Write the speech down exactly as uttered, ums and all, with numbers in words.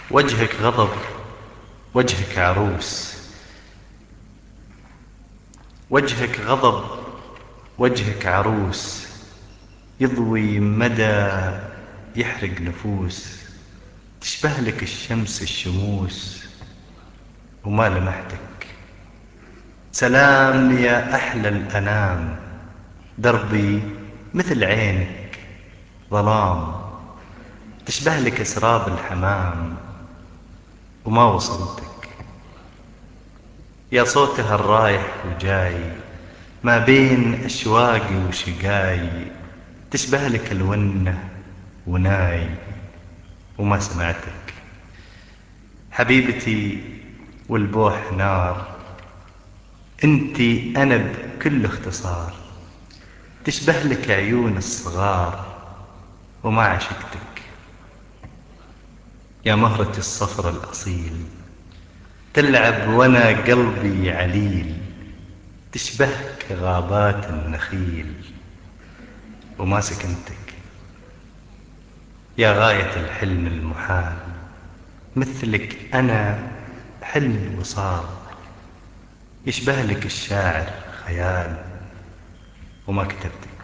وجهك غضب، وجهك عروس. وجهك غضب، وجهك عروس، يضوي مدى يحرق نفوس. تشبه لك الشمس الشموس وما لمحتك. سلام يا أحلى الأنام، دربي مثل عينك ظلام. تشبه لك أسراب الحمام وما وصلتك. يا صوتها الرايح وجاي ما بين أشواقي وشقاي. تشبه لك الونة وناي وما سمعتك. حبيبتي والبوح نار، انتي أنا بكل اختصار. تشبه لك عيون الصغار وما عشقتك. يا مهرة الصفر الأصيل، تلعب وانا قلبي عليل. تشبهك غابات النخيل وما سكنتك. يا غاية الحلم المحال، مثلك أنا حلم الوصال. يشبه لك الشاعر خيال وما كتبتك.